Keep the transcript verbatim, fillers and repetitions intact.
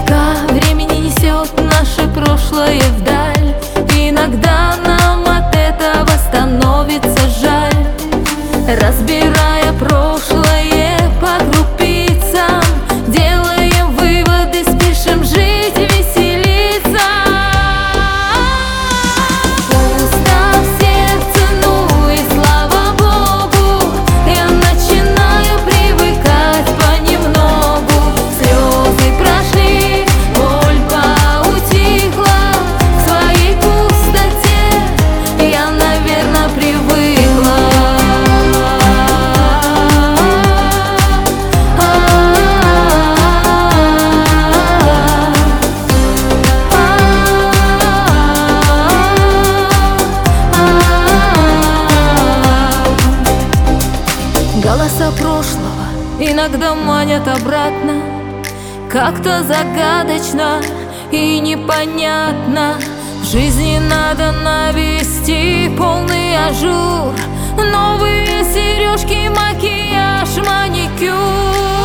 Река времени несет наше прошлое вдаль. Иногда нам от этого становится жаль. Разбирая прошлое по крупицам, делаем выводы, спешим жить, веселиться. Пусто в сердце, ну и слава Богу, я начинаю привыкать понемногу. Слезы прошли, боль поутихла, к своей пустоте я, наверное, привыкла. Голоса прошлого иногда манят обратно, как-то загадочно и непонятно. В жизни надо навести полный ажур, новые сережки, макияж, маникюр.